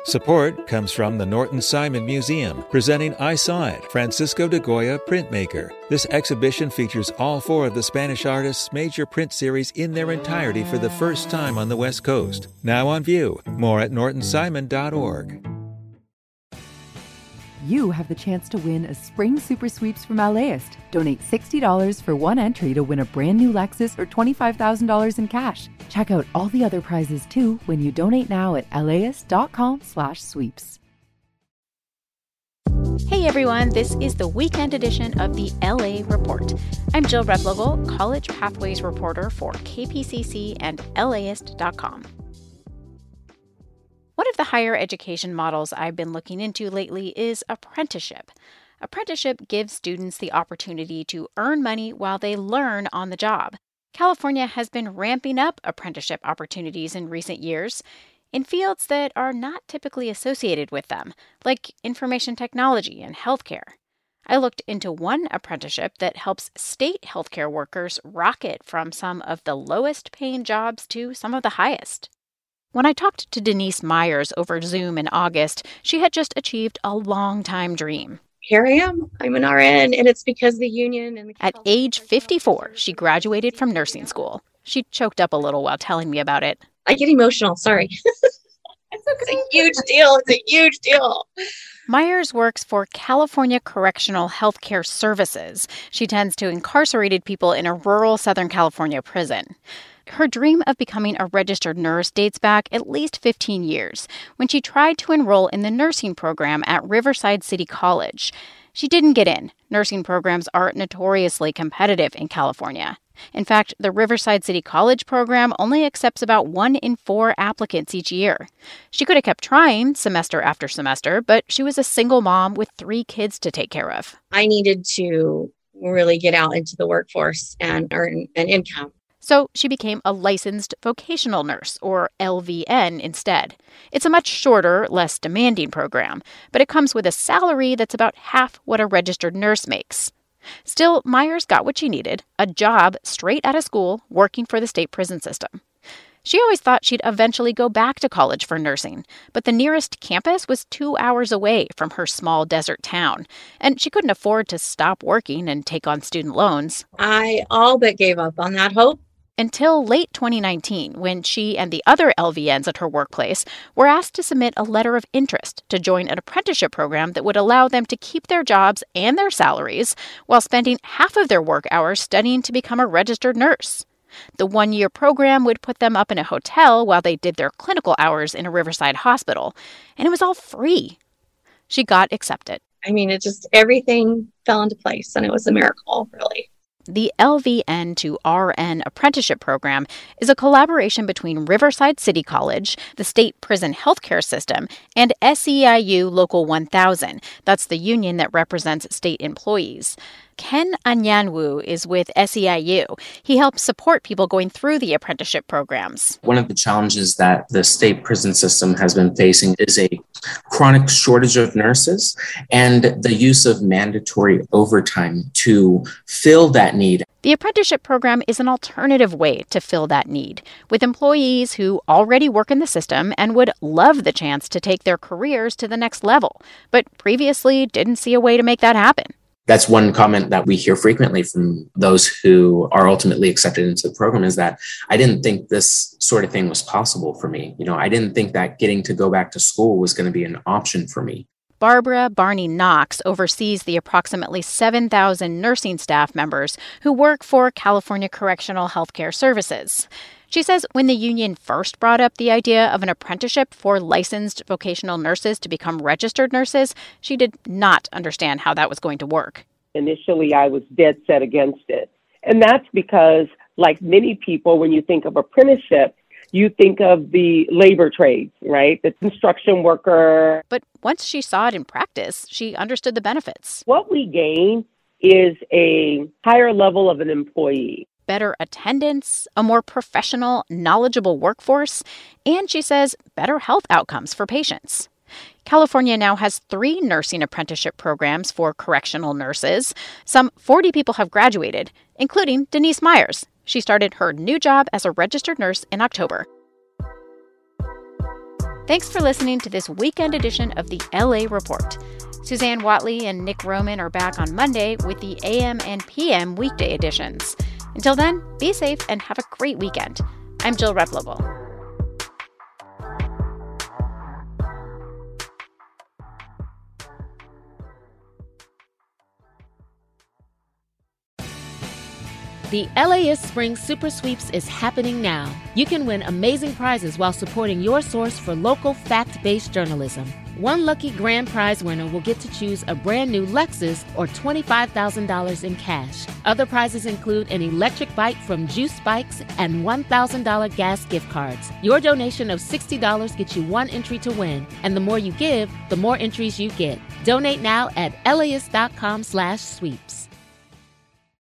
Support comes from the Norton Simon Museum, presenting I Saw It, Francisco de Goya Printmaker. This exhibition features all 4 of the Spanish artist's major print series in their entirety for the first time on the West Coast. Now on view. More at nortonsimon.org. You have the chance to win a Spring Super Sweeps from LAist. Donate $60 for one entry to win a brand new Lexus or $25,000 in cash. Check out all the other prizes too when you donate now at laist.com/sweeps. Hey everyone, this is the weekend edition of the LA Report. I'm Jill Replogle, College Pathways reporter for KPCC and LAist.com. One of the higher education models I've been looking into lately is apprenticeship. Apprenticeship gives students the opportunity to earn money while they learn on the job. California has been ramping up apprenticeship opportunities in recent years in fields that are not typically associated with them, like information technology and healthcare. I looked into one apprenticeship that helps state healthcare workers rocket from some of the lowest paying jobs to some of the highest. When I talked to Denise Myers over Zoom in August, she had just achieved a long-time dream. Here I am. I'm an RN, and it's because the union and the... At age 54, she graduated from nursing school. She choked up a little while telling me about it. I get emotional, sorry. It's a huge deal. It's a huge deal. Myers works for California Correctional Healthcare Services. She tends to incarcerated people in a rural Southern California prison. Her dream of becoming a registered nurse dates back at least 15 years, when she tried to enroll in the nursing program at Riverside City College. She didn't get in. Nursing programs are notoriously competitive in California. In fact, the Riverside City College program only accepts about 1 in 4 applicants each year. She could have kept trying semester after semester, but she was a single mom with 3 kids to take care of. I needed to really get out into the workforce and earn an income. So she became a licensed vocational nurse, or LVN, instead. It's a much shorter, less demanding program, but it comes with a salary that's about half what a registered nurse makes. Still, Myers got what she needed, a job straight out of school working for the state prison system. She always thought she'd eventually go back to college for nursing, but the nearest campus was 2 hours away from her small desert town, and she couldn't afford to stop working and take on student loans. I all but gave up on that hope. Until late 2019, when she and the other LVNs at her workplace were asked to submit a letter of interest to join an apprenticeship program that would allow them to keep their jobs and their salaries while spending half of their work hours studying to become a registered nurse. The 1-year program would put them up in a hotel while they did their clinical hours in a Riverside hospital, and it was all free. She got accepted. I mean, it just, everything fell into place, and it was a miracle, really. The LVN to RN apprenticeship program is a collaboration between Riverside City College, the state prison healthcare system, and SEIU Local 1000. That's the union that represents state employees. Ken Anyanwu is with SEIU. He helps support people going through the apprenticeship programs. One of the challenges that the state prison system has been facing is a chronic shortage of nurses and the use of mandatory overtime to fill that need. The apprenticeship program is an alternative way to fill that need, with employees who already work in the system and would love the chance to take their careers to the next level, but previously didn't see a way to make that happen. That's one comment that we hear frequently from those who are ultimately accepted into the program is that I didn't think this sort of thing was possible for me. I didn't think that getting to go back to school was going to be an option for me. Barbara Barney Knox oversees the approximately 7,000 nursing staff members who work for California Correctional Healthcare Services. She says when the union first brought up the idea of an apprenticeship for licensed vocational nurses to become registered nurses, she did not understand how that was going to work. Initially, I was dead set against it. And that's because, like many people, when you think of apprenticeship, you think of the labor trades, right? The construction worker. But once she saw it in practice, she understood the benefits. What we gain is a higher level of an employee. Better attendance, a more professional, knowledgeable workforce, and she says better health outcomes for patients. California now has 3 nursing apprenticeship programs for correctional nurses. Some 40 people have graduated, including Denise Myers. She started her new job as a registered nurse in October. Thanks for listening to this weekend edition of the LA Report. Suzanne Watley and Nick Roman are back on Monday with the AM and PM weekday editions. Until then, be safe and have a great weekend. I'm Jill Reploble. The LAist Spring Super Sweeps is happening now. You can win amazing prizes while supporting your source for local fact-based journalism. One lucky grand prize winner will get to choose a brand new Lexus or $25,000 in cash. Other prizes include an electric bike from Juice Bikes and $1,000 gas gift cards. Your donation of $60 gets you one entry to win, and the more you give, the more entries you get. Donate now at LAist.com/sweeps.